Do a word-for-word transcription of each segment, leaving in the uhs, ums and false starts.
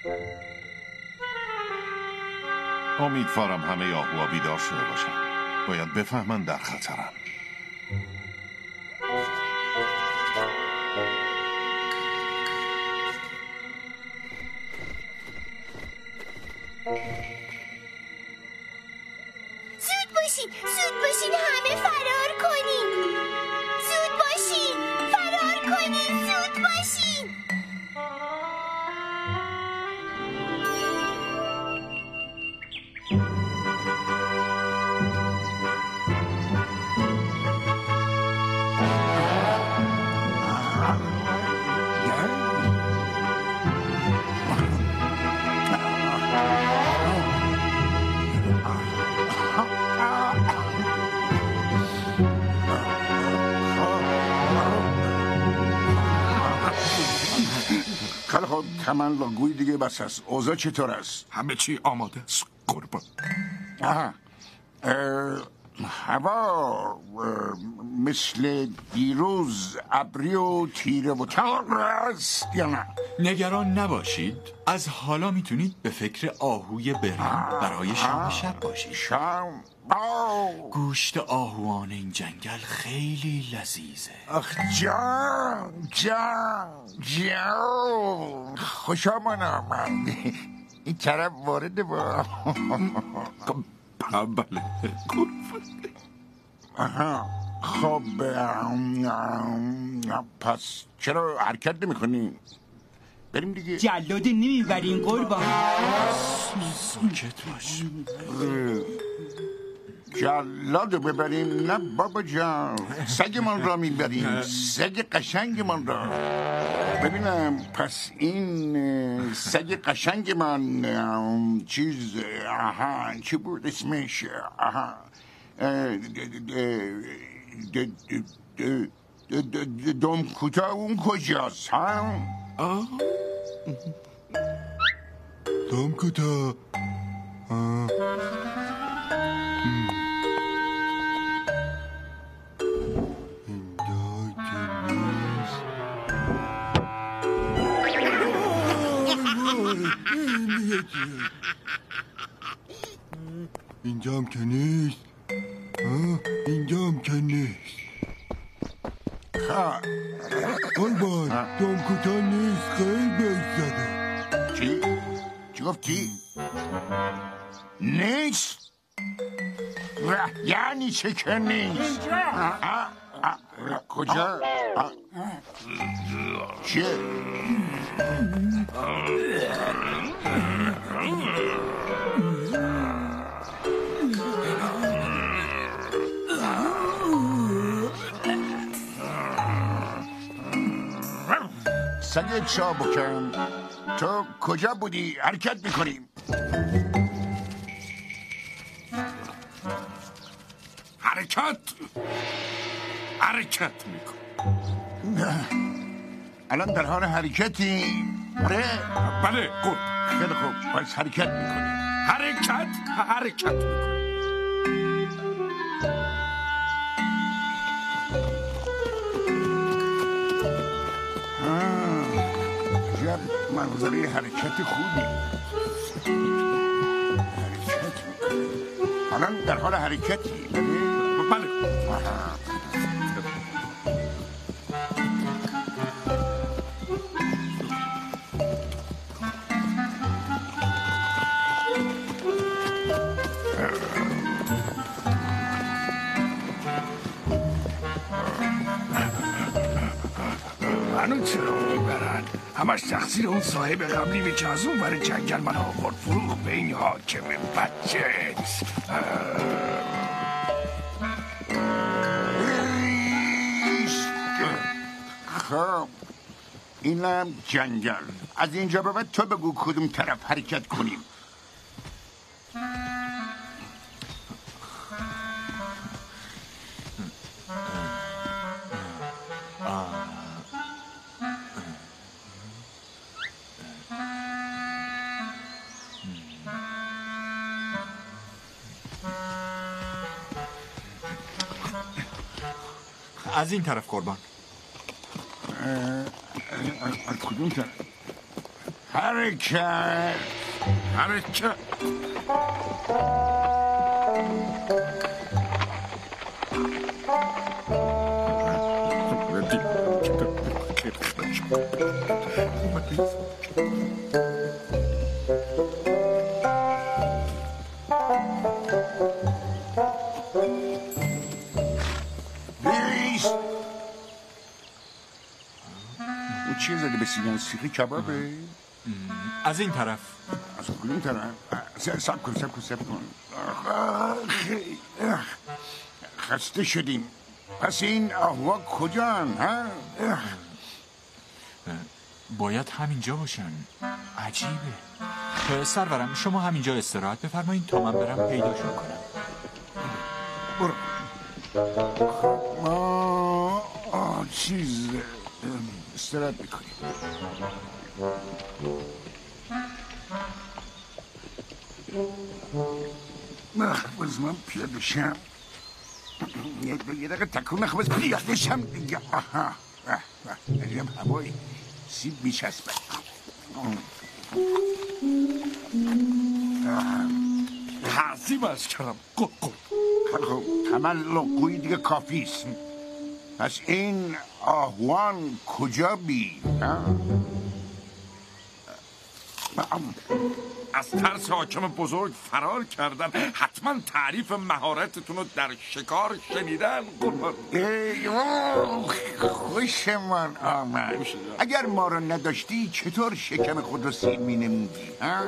امیدوارم همه آهوها بیدار شده باشن. باید بفهمن در خطرم. زود باشین، زود باشین، همه فرار کنین. زود باشین، فرار کنین، زود باشین. خیلی خود کمن لاگوی دیگه بس هست. اوضاع چطور است؟ همه چی آماده است قربان. آها هوا مثل دیروز ابری و تیره و تار است یا نه؟ نگران نباشید، از حالا میتونید به فکر آهوی برنج برای شام شب باشید. شام گوشت آهوان این جنگل خیلی لذیذه. آخ جان جان جان خوش آمد. این طرف وارد با بله آها خب پس چرا حرکت نمی کنی؟ بریم دیگه. جلاد نمیبرین قربان. ساکت باش. جلاد ببریم؟ نه بابا جان، سگمان را میبریم، سگ قشنگمان را. ببینم پس این سگ قشنگمان چیز آها چی بود اسمش؟ آها دم کوتاه اون کجاست ها؟ دم کوتاه اینجا هم که نیست. اینجا هم که نیست. قربان دم کوتاه نیست، خیلی بهش زده. چی؟ چی گفتی؟ نیست؟ یعنی چه که نیست؟ کجا؟ چیه؟ سگت چا بکن. تو کجا بودی؟ حرکت میکنیم. حرکت حرکت میکن. الان در حال حرکتی؟ آره بله قربان. خیلی خوب پس حرکت میکنیم. حرکت حرکت میکن. منظره حرکت خوبی. حرکت میکنه. الان در حال حرکتی. بله. منو چرا میبرن؟ همش تقصیر اون صاحب قبلی به که از اون ور جنگل من آورد فروخ به این حاکم بچه. خب اینم جنگل. از اینجا به بعد تو بگو کدوم طرف حرکت کنیم. از این طرف قربان. از کدوم طرف؟ حرکت حرکت بیست او چیه زده به سیگان سیخی کبابه؟ از این طرف. از کدوم طرف؟ سب کن سب کن سب کن خسته شدیم. پس این آهوا کجان ها؟ باید همینجا باشن. عجیبه. سرورم شما همینجا استراحت بفرمایید تا من برم پیداشون کنم. برو. ما آه چیز استراحت بکنیم. باز من پیاده شم. یه دقیقه تکون نخواهد باز پیاده شم دیگه. آها عجب هوایی سیب میچسبه. تعظیم از کردم. گل گل خب تملق گویی دیگه کافیست. پس این آهوان کجا بی؟ از ترس حاکم بزرگ فرار کردن. حتما تعریف مهارتتون رو در شکار شنیدن. قربان ای خوشمان آمد. اگر ما رو نداشتی چطور شکم خود رو سیر می نمودی؟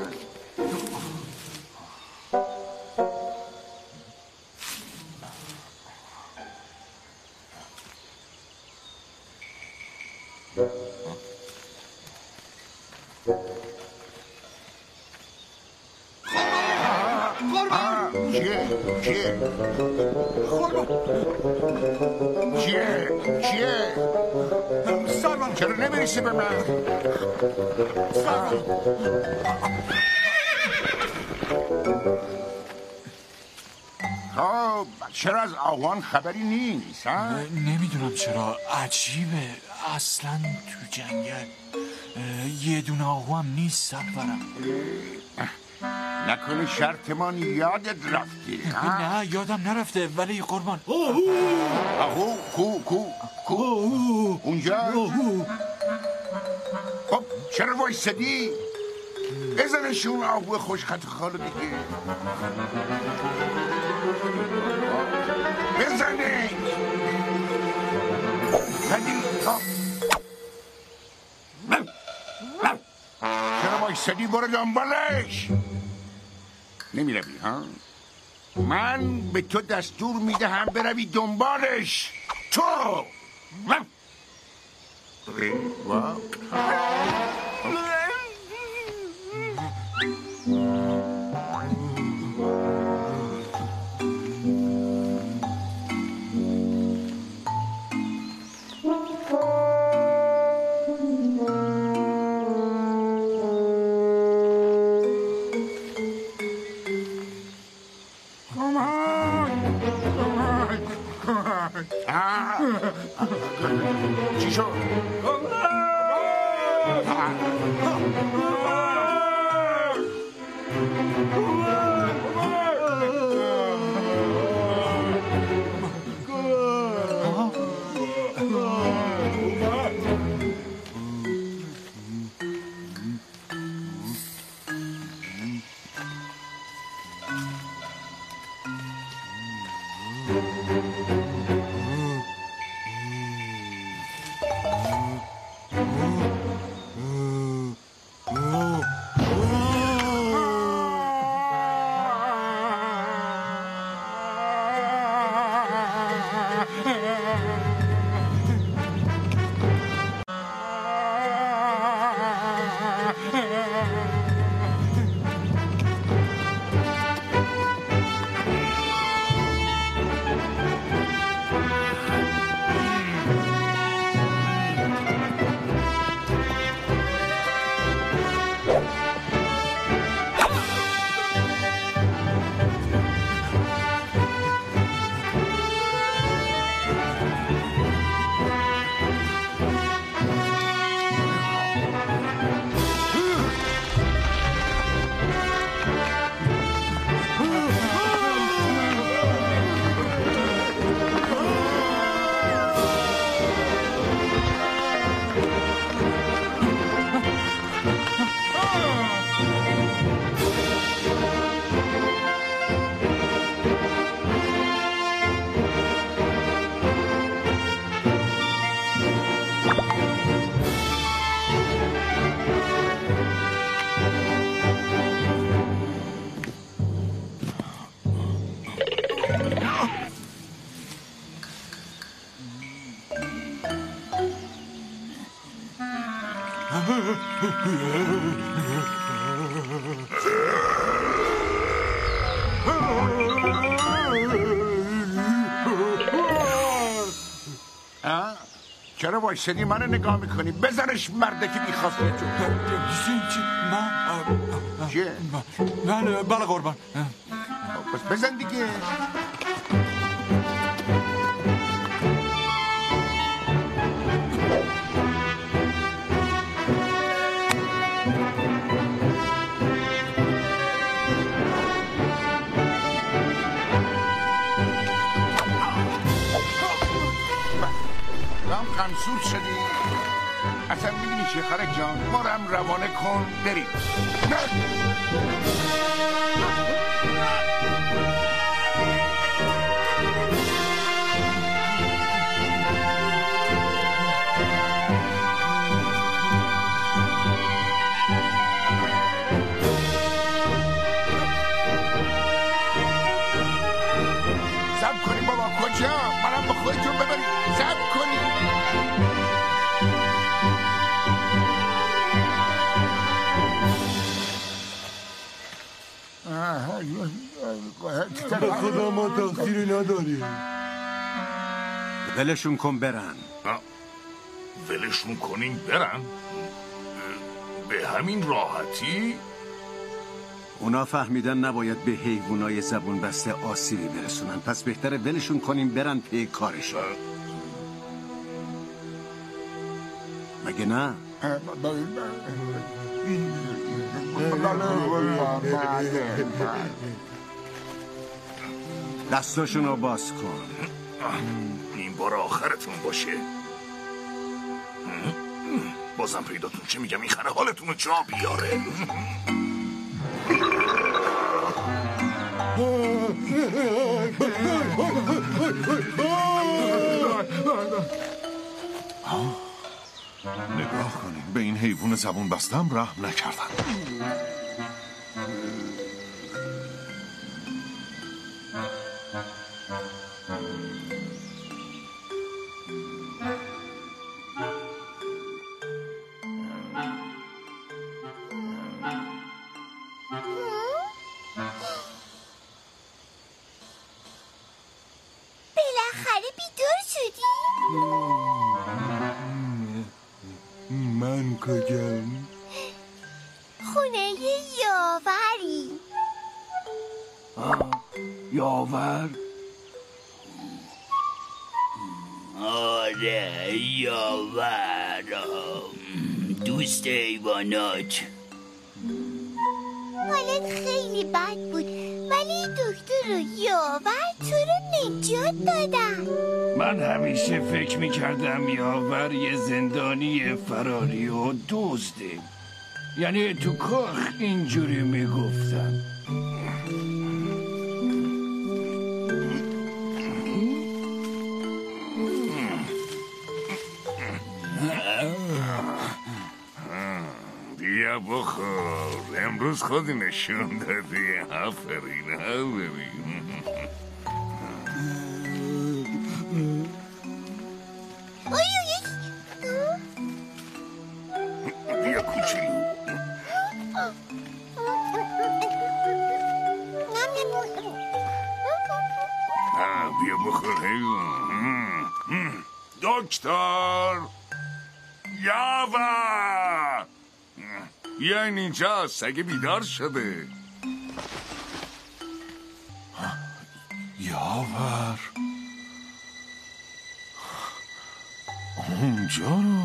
چیه؟ چیه؟ چیه؟ چیه؟ سرمان چرا نمیریسی به من؟ سرمان خب چرا از آهوان خبری نیست؟ نمیدونم چرا. عجیبه. اصلا تو جنگل یه دونه آهو هم نیست. سرورم نکنه شرطمان یادت رفتی؟ نه یادم نرفته ولی قربان. آهو کو کو کو اونجا؟ خب چرا وایسادی؟ بزنشون آهو خوشخط خالو دیگه. بزنه هدی چرا وایسادی؟ برو دنبالش. نمیروی ها؟ من به تو دستور میدهم بروی دنبالش. تو چی شد؟ چرا وایسادی منو نگاه میکنی؟ بزنش مرده که میخواستی تو. چی؟ من چیه؟ بله بله قربان. بس بزن دیگه. قمصور شدی؟ اصلا میبینی چیه خرک جان؟ ما رو هم روانه کن بریم. صبر کنیم بابا. کجا؟ منم با خودتون ببریم. صبر کنیم. به خدا ما تقصیری نداریم. ولشون کن برن. ولشون کنین برن؟ به همین راحتی؟ اونا فهمیدن نباید به حیوانای زبون بسته آسیبی برسونن، پس بهتره ولشون کنیم برن پی کارشون. مگه نه؟ دستاشون رو باز کن. این بار آخرتون باشه. بازم پیداتون چه میگم این خنه حالتون رو جا بیاره. نگاه کنین به این حیوان زبون بستم رحم نکردن. بالاخره بیدار شدی؟ من کجام؟ خونه یاوری. یاور؟ آره یاور، دوست حیوانات. حالت خیلی بد بود ولی دکتر و یاور تو رو نجات دادن. من همیشه فکر میکردم یاور یه زندانی فراری و دزده، یعنی تو کاخ اینجوری میگفتن. بیا بخور، امروز خودی نشون دادی. آفرین آفرین. بیا کوچولو. بیا بخور حیوان. دکتر یاور یعنی اینجا سگ بیدار شده. یاور اونجا رو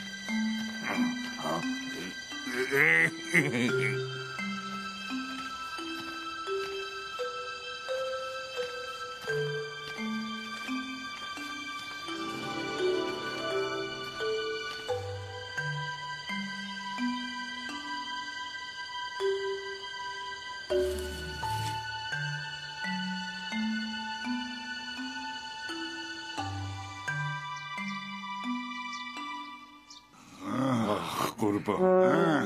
قربان.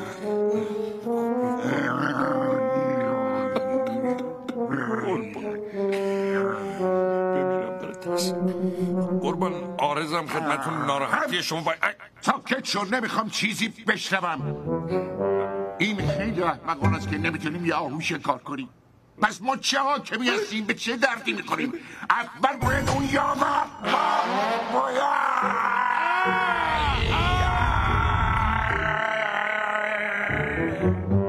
بمیرم در آوردش. قربان عارضم خدمتون ناراحتی شما باید ساکت شد، نمیخوام چیزی بشنوم. این خیلی احمقانه است که نمیتونیم یه آهو شکار کنیم. پس ما چه حاکمی هستیم؟ به چه دردی میخوریم؟ اول باید اون یاور باید